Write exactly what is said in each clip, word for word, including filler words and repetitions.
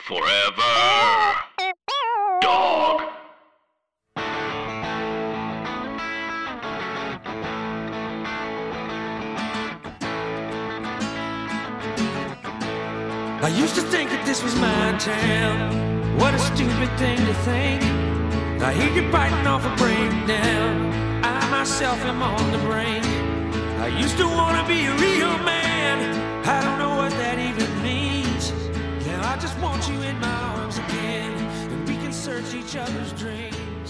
Forever. Dog. I used to think that this was my town. What a stupid thing to think. I hear you biting off a breakdown. I myself am on the brink. I used to want to be a real man. I don't know what that even means. Yeah, I just want you in my arms again, and we can search each other's dreams.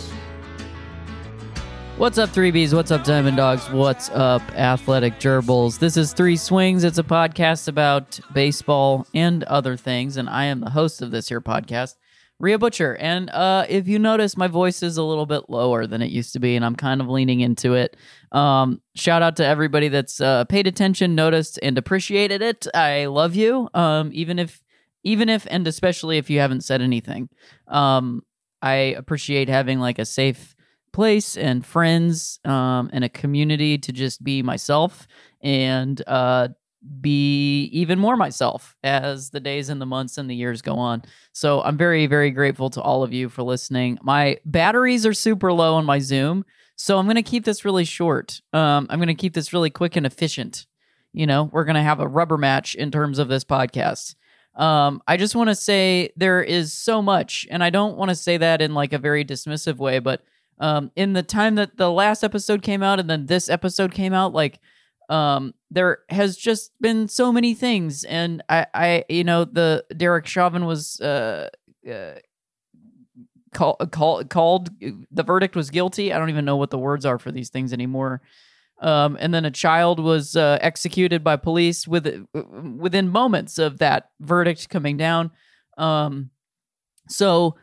What's up, three Bs? What's up, Diamond Dogs? What's up, Athletic Gerbils? This is Three Swings. It's a podcast about baseball and other things, and I am the host of this here podcast, Rhea Butcher. And uh, if you notice, my voice is a little bit lower than it used to be, and I'm kind of leaning into it. Um, shout out to everybody that's uh, paid attention, noticed, and appreciated it. I love you, um, even if, even if, and especially if you haven't said anything. Um, I appreciate having like a safe place and friends um, and a community to just be myself and uh, be even more myself as the days and the months and the years go on. So I'm very, very grateful to all of you for listening. My batteries are super low on my Zoom, so I'm going to keep this really short. Um, I'm going to keep this really quick and efficient. You know, we're going to have a rubber match in terms of this podcast. Um, I just want to say there is so much, and I don't want to say that in like a very dismissive way, but Um, in the time that the last episode came out and then this episode came out, like, um, there has just been so many things. And I, I, you know, the Derek Chauvin was, uh, uh call, call, called, the verdict was guilty. I don't even know what the words are for these things anymore. Um, and then a child was, uh, executed by police with, within moments of that verdict coming down. Um, so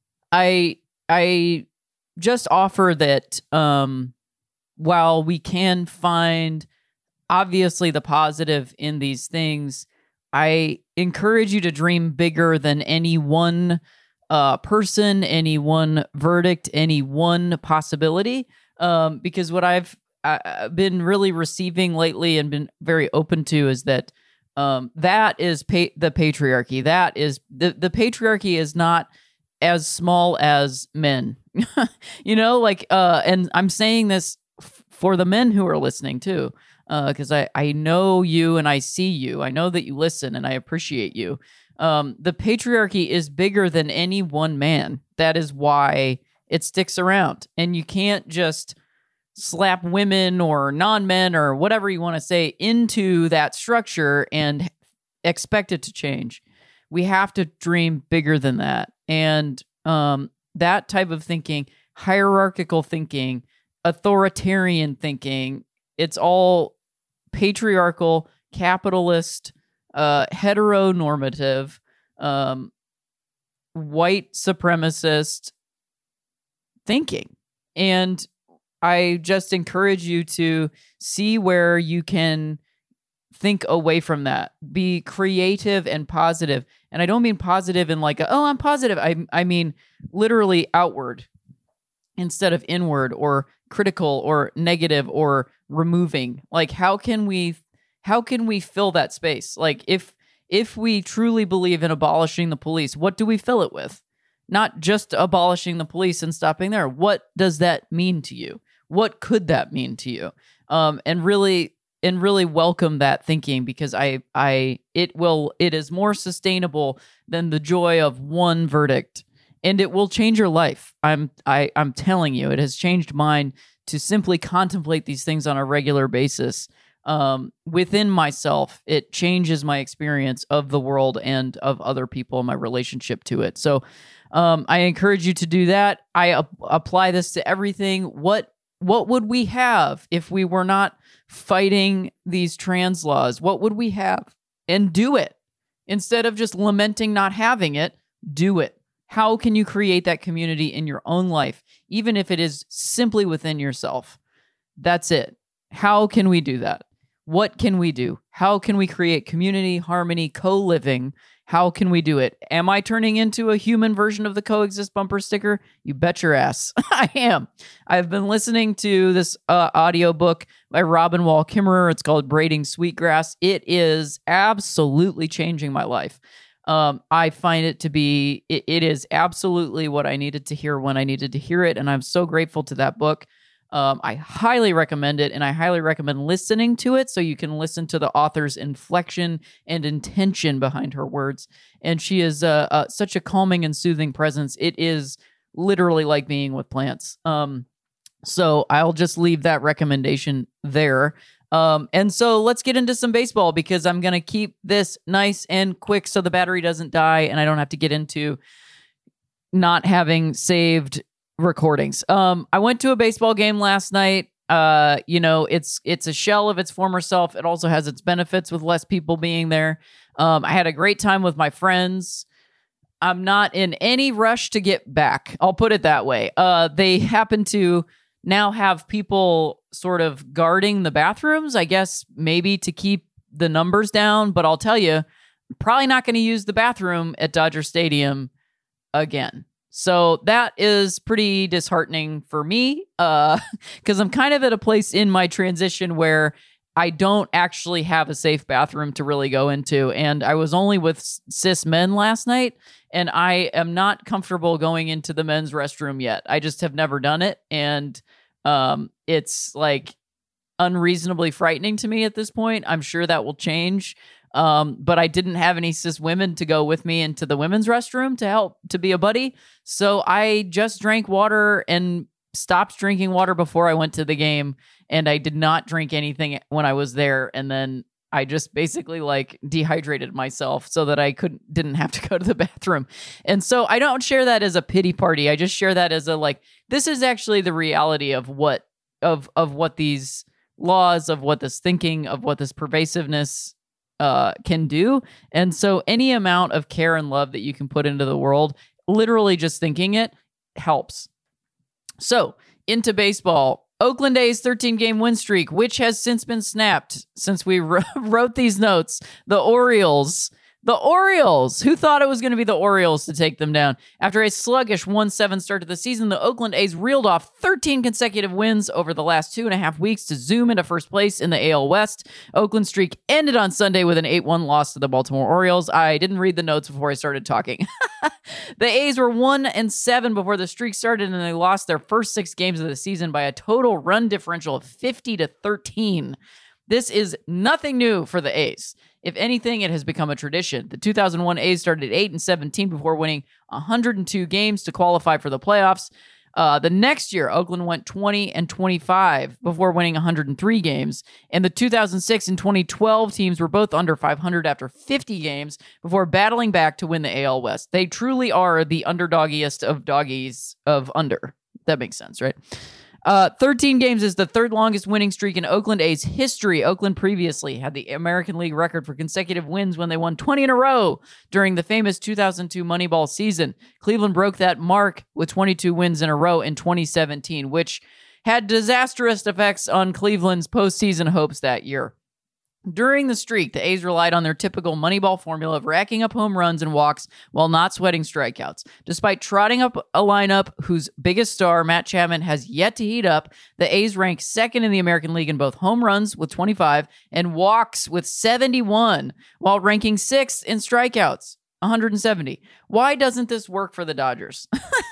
I, I, just offer that um, while we can find obviously the positive in these things, I encourage you to dream bigger than any one uh, person, any one verdict, any one possibility. Um, because what I've uh, been really receiving lately and been very open to is that um, that is pa- the patriarchy. That is the the patriarchy is not as small as men. You know, like, uh, and I'm saying this f- for the men who are listening too, because uh, I, I know you and I see you. I know that you listen and I appreciate you. Um, the patriarchy is bigger than any one man. That is why it sticks around. And you can't just slap women or non-men or whatever you want to say into that structure and expect it to change. We have to dream bigger than that. And um, that type of thinking, hierarchical thinking, authoritarian thinking, it's all patriarchal, capitalist, uh, heteronormative, um, white supremacist thinking. And I just encourage you to see where you can think away from that. Be creative and positive. And I don't mean positive in like, a, oh, I'm positive. I I mean literally outward instead of inward or critical or negative or removing. Like, how can we how can we fill that space? Like, if if we truly believe in abolishing the police, what do we fill it with? Not just abolishing the police and stopping there. What does that mean to you? What could that mean to you? Um, and really And really welcome that thinking, because I, I, it will, it is more sustainable than the joy of one verdict, and it will change your life. I'm, I, I'm telling you, it has changed mine to simply contemplate these things on a regular basis. Um, within myself, it changes my experience of the world and of other people and my relationship to it. So, um, I encourage you to do that. I ap- apply this to everything. What, what would we have if we were not fighting these trans laws? What would we have? And do it. Instead of just lamenting not having it, do it. How can you create that community in your own life, even if it is simply within yourself? That's it. How can we do that? What can we do? How can we create community, harmony, co-living? How can we do it? Am I turning into a human version of the Coexist bumper sticker? You bet your ass. I am. I've been listening to this uh, audiobook by Robin Wall Kimmerer. It's called Braiding Sweetgrass. It is absolutely changing my life. Um, I find it to be, it, it is absolutely what I needed to hear when I needed to hear it. And I'm so grateful to that book. Um, I highly recommend it, and I highly recommend listening to it so you can listen to the author's inflection and intention behind her words. And she is uh, uh, such a calming and soothing presence. It is literally like being with plants. Um, so I'll just leave that recommendation there. Um, and so let's get into some baseball, because I'm going to keep this nice and quick so the battery doesn't die and I don't have to get into not having saved recordings. Um, I went to a baseball game last night. Uh, you know, it's it's a shell of its former self. It also has its benefits with less people being there. Um, I had a great time with my friends. I'm not in any rush to get back. I'll put it that way. Uh, they happen to now have people sort of guarding the bathrooms, I guess maybe to keep the numbers down. But I'll tell you, I'm probably not going to use the bathroom at Dodger Stadium again. So that is pretty disheartening for me, uh, because I'm kind of at a place in my transition where I don't actually have a safe bathroom to really go into. And I was only with cis men last night, and I am not comfortable going into the men's restroom yet. I just have never done it. And um, it's like unreasonably frightening to me at this point. I'm sure that will change. Um, but I didn't have any cis women to go with me into the women's restroom to help, to be a buddy. So I just drank water and stopped drinking water before I went to the game. And I did not drink anything when I was there. And then I just basically like dehydrated myself so that I couldn't, didn't have to go to the bathroom. And so I don't share that as a pity party. I just share that as a, like, this is actually the reality of what, of, of what these laws, of what this thinking, of what this pervasiveness uh, can do. And so any amount of care and love that you can put into the world, literally just thinking it helps. So into baseball, Oakland A's thirteen-game win streak, which has since been snapped since we wrote these notes. The Orioles, the Orioles, who thought it was going to be the Orioles to take them down? After a sluggish one seven start to the season, the Oakland A's reeled off thirteen consecutive wins over the last two and a half weeks to zoom into first place in the A L West. Oakland's streak ended on Sunday with an eight one loss to the Baltimore Orioles. I didn't read the notes before I started talking. The A's were one and seven before the streak started, and they lost their first six games of the season by a total run differential of fifty to thirteen. This is nothing new for the A's. If anything, it has become a tradition. The two thousand one A's started eight and seventeen before winning one hundred two games to qualify for the playoffs. Uh, the next year, Oakland went twenty and twenty-five before winning one hundred three games. And the two thousand six and twenty twelve teams were both under five hundred after fifty games before battling back to win the A L West. They truly are the underdoggiest of doggies of under. That makes sense, right? Uh, thirteen games is the third longest winning streak in Oakland A's history. Oakland previously had the American League record for consecutive wins when they won twenty in a row during the famous two thousand two Moneyball season. Cleveland broke that mark with twenty-two wins in a row in twenty seventeen, which had disastrous effects on Cleveland's postseason hopes that year. During the streak, the A's relied on their typical Moneyball formula of racking up home runs and walks while not sweating strikeouts. Despite trotting up a lineup whose biggest star, Matt Chapman, has yet to heat up, the A's rank second in the American League in both home runs with twenty-five and walks with seventy-one, while ranking sixth in strikeouts, one hundred seventy. Why doesn't this work for the Dodgers?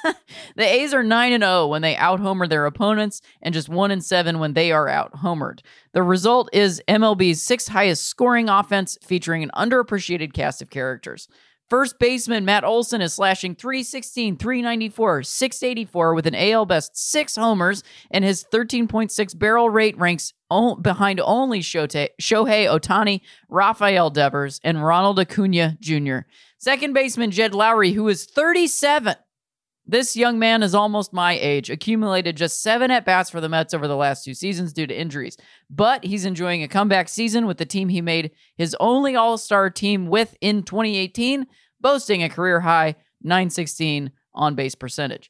The A's are nine and oh when they out-homer their opponents and just one and seven when they are out-homered. The result is M L B's sixth highest scoring offense featuring an underappreciated cast of characters. First baseman Matt Olson is slashing three sixteen, three ninety-four, six eighty-four with an A L best six homers, and his thirteen point six barrel rate ranks o- behind only Shohei Ohtani, Rafael Devers, and Ronald Acuna Junior Second baseman Jed Lowry, who is thirty-seven. This young man is almost my age, accumulated just seven at-bats for the Mets over the last two seasons due to injuries. But he's enjoying a comeback season with the team he made his only all-star team with in twenty eighteen, boasting a career-high nine sixteen on-base percentage.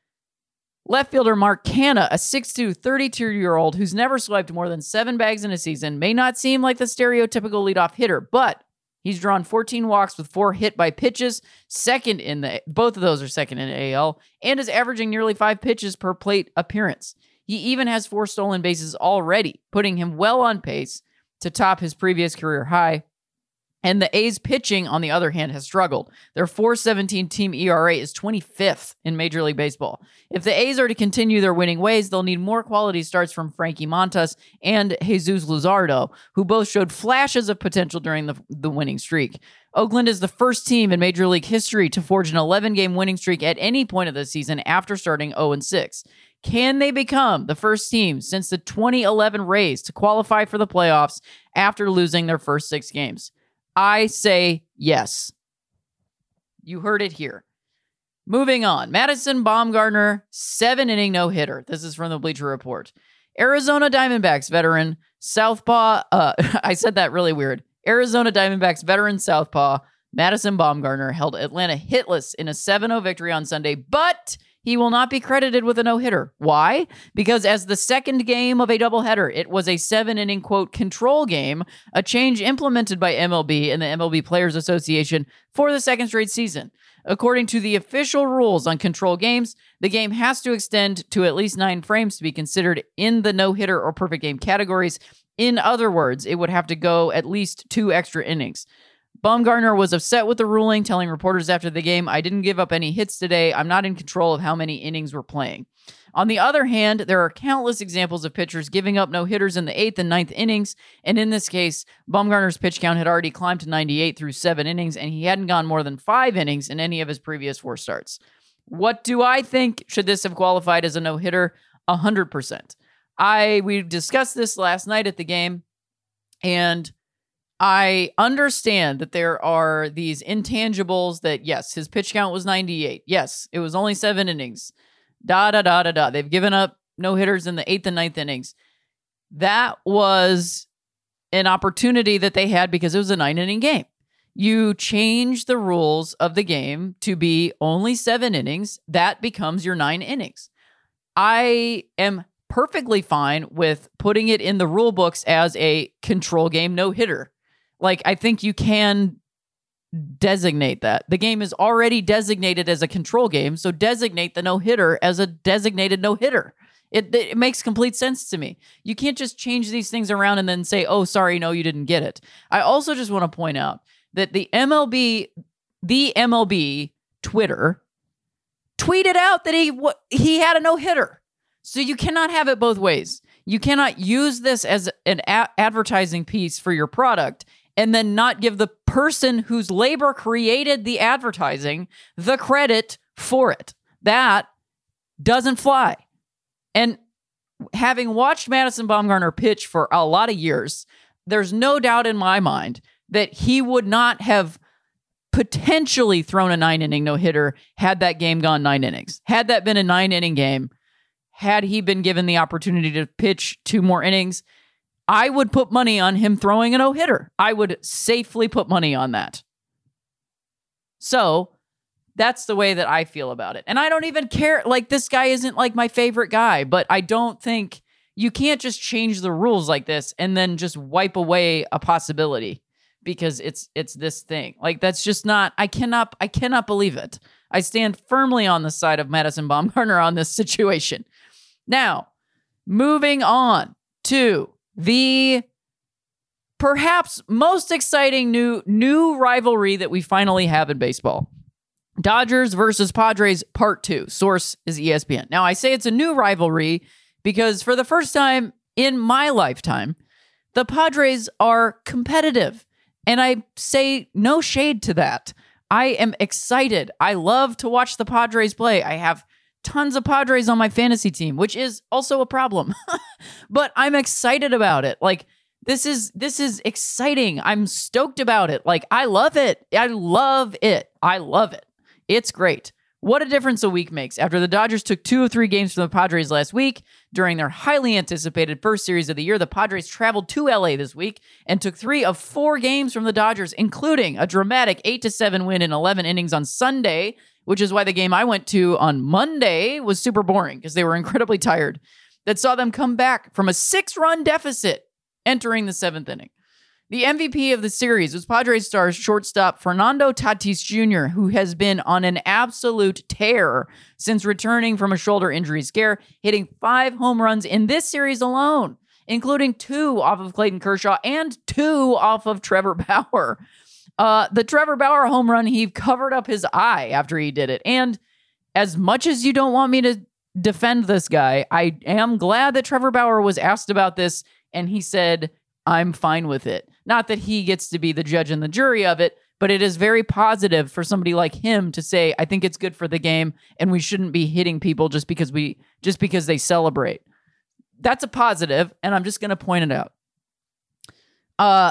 Left fielder Mark Canha, a six two, thirty-two-year-old who's never swiped more than seven bags in a season, may not seem like the stereotypical leadoff hitter, but he's drawn fourteen walks with four hit by pitches, second in the, both of those are second in the A L, and is averaging nearly five pitches per plate appearance. He even has four stolen bases already, putting him well on pace to top his previous career high. And the A's pitching, on the other hand, has struggled. Their four seventeen team E R A is twenty-fifth in Major League Baseball. If the A's are to continue their winning ways, they'll need more quality starts from Frankie Montas and Jesus Luzardo, who both showed flashes of potential during the, the winning streak. Oakland is the first team in Major League history to forge an eleven-game winning streak at any point of the season after starting oh and six. Can they become the first team since the twenty eleven Rays to qualify for the playoffs after losing their first six games? I say yes. You heard it here. Moving on. Madison Bumgarner, seven-inning no-hitter. This is from the Bleacher Report. Arizona Diamondbacks veteran Southpaw. Uh, I said that really weird. Arizona Diamondbacks veteran Southpaw Madison Bumgarner held Atlanta hitless in a seven oh victory on Sunday, but he will not be credited with a no-hitter. Why? Because as the second game of a doubleheader, it was a seven-inning, quote, control game, a change implemented by M L B and the M L B Players Association for the second straight season. According to the official rules on control games, the game has to extend to at least nine frames to be considered in the no-hitter or perfect game categories. In other words, it would have to go at least two extra innings. Bumgarner was upset with the ruling, telling reporters after the game, "I didn't give up any hits today. I'm not in control of how many innings we're playing." On the other hand, there are countless examples of pitchers giving up no-hitters in the eighth and ninth innings, and in this case, Bumgarner's pitch count had already climbed to ninety-eight through seven innings, and he hadn't gone more than five innings in any of his previous four starts. What do I think? Should this have qualified as a no-hitter? one hundred percent. I we discussed this last night at the game, and I understand that there are these intangibles that, yes, his pitch count was ninety-eight. Yes, it was only seven innings. Da, da, da, da, da. They've given up no-hitters in the eighth and ninth innings. That was an opportunity that they had because it was a nine-inning game. You change the rules of the game to be only seven innings. That becomes your nine innings. I am perfectly fine with putting it in the rule books as a control game no-hitter. Like, I think you can designate that. The game is already designated as a control game, so designate the no-hitter as a designated no-hitter. It, it makes complete sense to me. You can't just change these things around and then say, oh, sorry, no, you didn't get it. I also just want to point out that the M L B, the M L B Twitter tweeted out that he he had a no-hitter. So you cannot have it both ways. You cannot use this as an a- advertising piece for your product and then not give the person whose labor created the advertising the credit for it. That doesn't fly. And having watched Madison Bumgarner pitch for a lot of years, there's no doubt in my mind that he would not have potentially thrown a nine-inning no-hitter had that game gone nine innings. Had that been a nine-inning game, had he been given the opportunity to pitch two more innings, I would put money on him throwing a no-hitter. I would safely put money on that. So that's the way that I feel about it. And I don't even care. Like, this guy isn't like my favorite guy, but I don't think you can't just change the rules like this and then just wipe away a possibility because it's it's this thing. Like, that's just not, I cannot, I cannot believe it. I stand firmly on the side of Madison Bumgarner on this situation. Now, moving on to the perhaps most exciting new new rivalry that we finally have in baseball. Dodgers versus Padres Part two. Source is E S P N. Now, I say it's a new rivalry because for the first time in my lifetime, the Padres are competitive. And I say no shade to that. I am excited. I love to watch the Padres play. I have tons of Padres on my fantasy team, which is also a problem. But I'm excited about it. Like, this is this is exciting. I'm stoked about it. Like, I love it. I love it. I love it. It's great. What a difference a week makes. After the Dodgers took two of three games from the Padres last week, during their highly anticipated first series of the year, the Padres traveled to L A this week and took three of four games from the Dodgers, including a dramatic eight to seven win in eleven innings on Sunday, which is why the game I went to on Monday was super boring because they were incredibly tired. That saw them come back from a six-run deficit entering the seventh inning. The M V P of the series was Padres star shortstop Fernando Tatis Junior, who has been on an absolute tear since returning from a shoulder injury scare, hitting five home runs in this series alone, including two off of Clayton Kershaw and two off of Trevor Bauer. Uh, the Trevor Bauer home run, he covered up his eye after he did it. And as much as you don't want me to defend this guy, I am glad that Trevor Bauer was asked about this and he said, I'm fine with it. Not that he gets to be the judge and the jury of it, but it is very positive for somebody like him to say, I think it's good for the game and we shouldn't be hitting people just because we just because they celebrate. That's a positive, and I'm just going to point it out. Uh,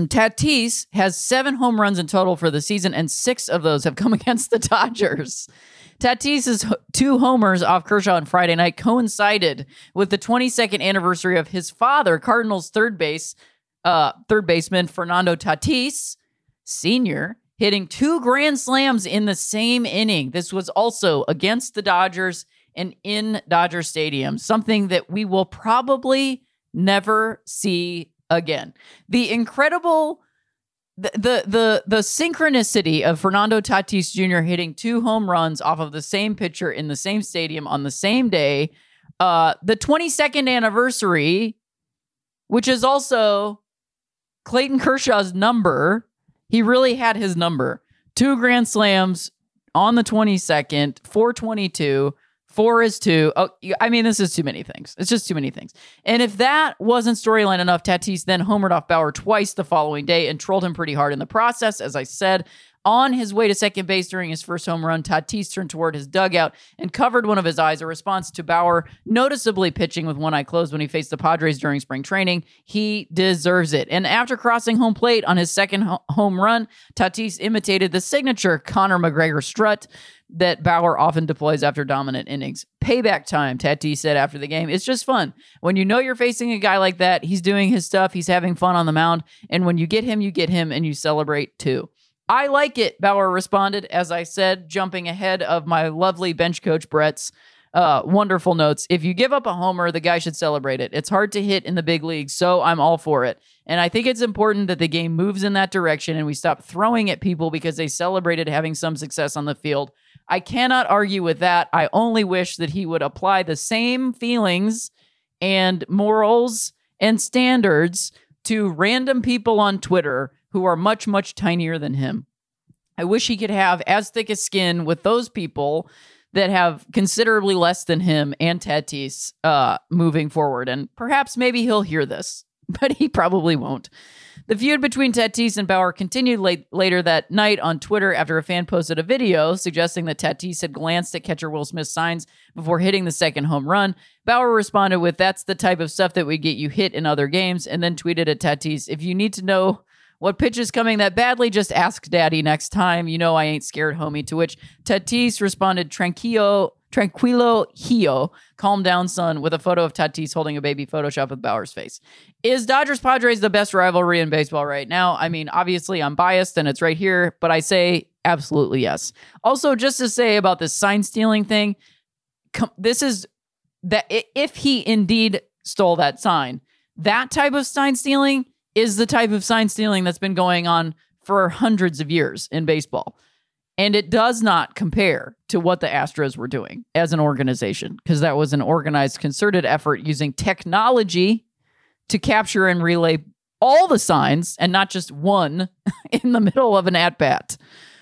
Tatis has seven home runs in total for the season, and six of those have come against the Dodgers. Tatis's two homers off Kershaw on Friday night coincided with the twenty-second anniversary of his father, Cardinals third base, uh, third baseman Fernando Tatis Senior, hitting two grand slams in the same inning. This was also against the Dodgers and in Dodger Stadium, something that we will probably never see again. The incredible, the, the the the synchronicity of Fernando Tatis Junior hitting two home runs off of the same pitcher in the same stadium on the same day. Uh, the twenty-second anniversary, which is also Clayton Kershaw's number. He really had his number. Two grand slams on the twenty-second, four twenty-two. Four is two. Oh, I mean, this is too many things. It's just too many things. And if that wasn't storyline enough, Tatis then homered off Bauer twice the following day and trolled him pretty hard in the process. As I said, on his way to second base during his first home run, Tatis turned toward his dugout and covered one of his eyes, a response to Bauer noticeably pitching with one eye closed when he faced the Padres during spring training. He deserves it. And after crossing home plate on his second ho- home run, Tatis imitated the signature Conor McGregor strut that Bauer often deploys after dominant innings. Payback time, Tatis said after the game. It's just fun. When you know you're facing a guy like that, he's doing his stuff, he's having fun on the mound, and when you get him, you get him, and you celebrate too. I like it, Bauer responded, as I said, jumping ahead of my lovely bench coach Brett's uh, wonderful notes. If you give up a homer, the guy should celebrate it. It's hard to hit in the big leagues, so I'm all for it. And I think it's important that the game moves in that direction and we stop throwing at people because they celebrated having some success on the field. I cannot argue with that. I only wish that he would apply the same feelings and morals and standards to random people on Twitter who are much, much tinier than him. I wish he could have as thick a skin with those people that have considerably less than him and Tatis uh, moving forward. And perhaps maybe he'll hear this, but he probably won't. The feud between Tatis and Bauer continued late, later that night on Twitter after a fan posted a video suggesting that Tatis had glanced at catcher Will Smith's signs before hitting the second home run. Bauer responded with, "That's the type of stuff that we get you hit in other games," and then tweeted at Tatis, "If you need to know what pitch is coming that badly, just ask Daddy next time. You know I ain't scared, homie." To which Tatis responded, Tranquilo, tranquilo, hio, calm down, son, with a photo of Tatis holding a baby Photoshop of Bauer's face. Is Dodgers-Padres the best rivalry in baseball right now? I mean, obviously I'm biased and it's right here, but I say absolutely yes. Also, just to say about this sign stealing thing, com- this is that if he indeed stole that sign, that type of sign stealing is the type of sign stealing that's been going on for hundreds of years in baseball. And it does not compare to what the Astros were doing as an organization, because that was an organized, concerted effort using technology to capture and relay all the signs and not just one in the middle of an at-bat.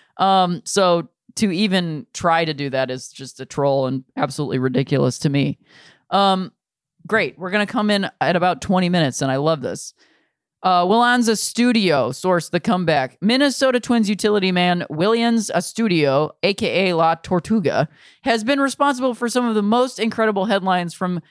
Um, so to even try to do that is just a troll and absolutely ridiculous to me. Um, great. We're going to come in at about twenty minutes, and I love this. Uh, Willians Astudillo, source The Comeback. Minnesota Twins utility man Willians Astudillo, a k a. La Tortuga, has been responsible for some of the most incredible headlines from...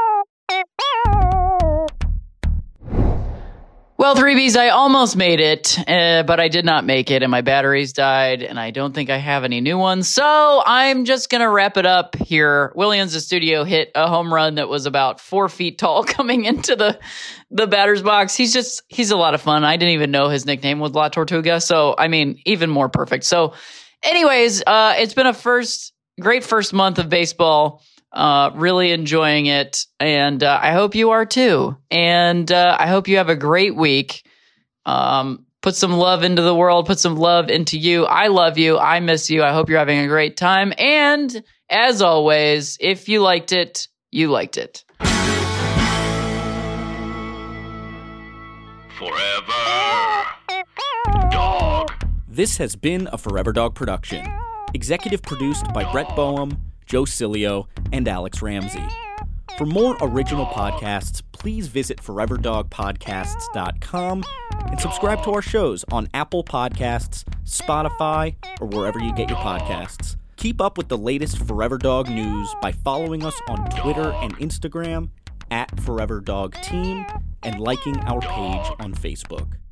Well, three Bs, I almost made it, uh, but I did not make it, and my batteries died, and I don't think I have any new ones, so I'm just going to wrap it up here. Willians Astudillo hit a home run that was about four feet tall coming into the, the batter's box. He's just, he's a lot of fun. I didn't even know his nickname was La Tortuga, so, I mean, even more perfect. So, anyways, uh, it's been a first, great first month of baseball. Uh, really enjoying it, and uh, I hope you are too. And uh, I hope you have a great week. Um, put some love into the world. Put some love into you. I love you. I miss you. I hope you're having a great time. And as always, if you liked it, you liked it. Forever. Dog. This has been a Forever Dog production. Executive produced by Brett Boehm, Joe Cilio, and Alex Ramsey. For more original podcasts, please visit forever dog podcasts dot com and subscribe to our shows on Apple Podcasts, Spotify, or wherever you get your podcasts. Keep up with the latest Forever Dog news by following us on Twitter and Instagram at Forever Dog Team and liking our page on Facebook.